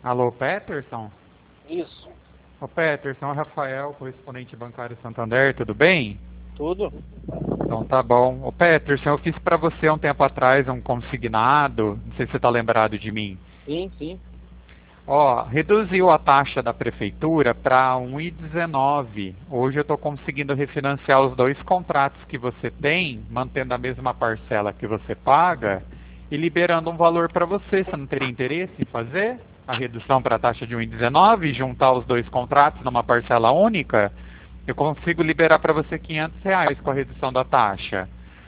Alô, Peterson? Isso. Ô, Peterson, é o Rafael, correspondente bancário Santander, tudo bem? Tudo? Então tá bom. Ô, Peterson, eu fiz para você um tempo atrás um consignado, não sei se você está lembrado de mim. Sim, sim. Ó, reduziu a taxa da prefeitura para 1,19. Hoje eu estou conseguindo refinanciar os dois contratos que você tem, mantendo a mesma parcela que você paga e liberando um valor para você. Você não teria interesse em fazer a redução para a taxa de 1,19 e juntar os dois contratos numa parcela única? Eu consigo liberar para você R$ 500 com a redução da taxa.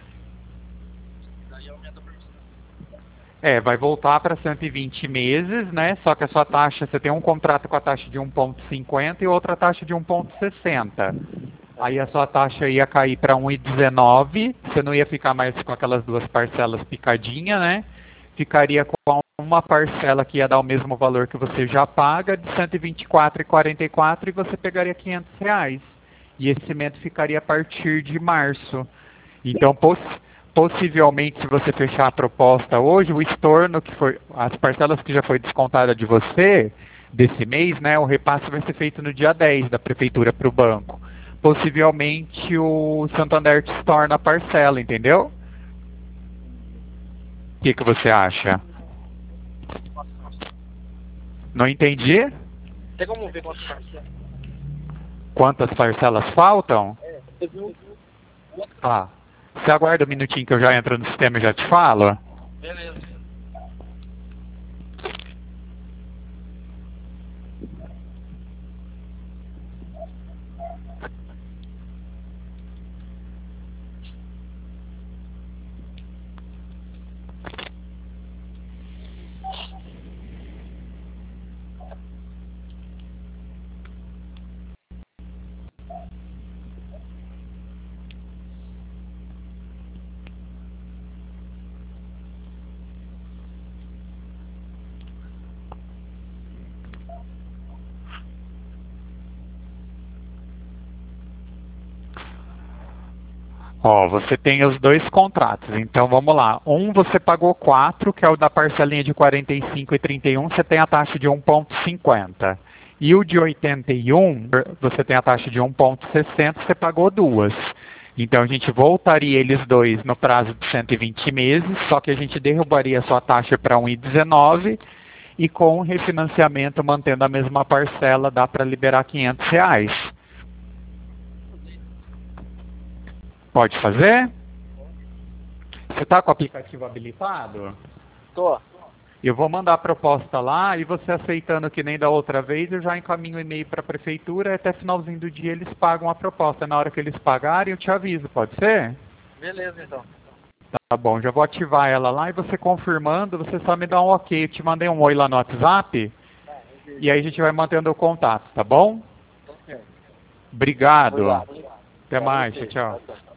Daí aumenta a permissão. Vai voltar para 120 meses, né? Só que a sua taxa, você tem um contrato com a taxa de 1,50 e outra taxa de 1,60. Aí a sua taxa ia cair para 1,19, você não ia ficar mais com aquelas duas parcelas picadinha, né? Ficaria com uma parcela que ia dar o mesmo valor que você já paga, de R$ 124,44, e você pegaria R$ 500. E esse vencimento ficaria a partir de março. Então, possivelmente, se você fechar a proposta hoje, o estorno que foi, as parcelas que já foi descontada de você, desse mês, né, o repasse vai ser feito no dia 10 da prefeitura para o banco. Possivelmente o Santander te estorna a parcela, entendeu? O que você acha? Não entendi? Tem como ver quantas parcelas? Quantas parcelas faltam? Você viu? Ah, você aguarda um minutinho que eu já entro no sistema e já te falo? Beleza. Ó, você tem os dois contratos, então vamos lá. Um você pagou 4, que é o da parcelinha de 45 e 31, você tem a taxa de 1,50. E o de 81, você tem a taxa de 1,60, você pagou 2. Então a gente voltaria eles dois no prazo de 120 meses, só que a gente derrubaria a sua taxa para 1,19 e com o refinanciamento mantendo a mesma parcela dá para liberar R$ 500. Pode fazer? Você está com o aplicativo habilitado? Tô. Eu vou mandar a proposta lá e você aceitando que nem da outra vez, eu já encaminho o e-mail para a prefeitura e até finalzinho do dia eles pagam a proposta. Na hora que eles pagarem, eu te aviso, pode ser? Beleza, então. Tá bom, já vou ativar ela lá e você confirmando, você só me dá um ok. Eu te mandei um oi lá no WhatsApp e aí a gente vai mantendo o contato, tá bom? Tá certo. Obrigado. Obrigado. Até mais, tchau. Tchau.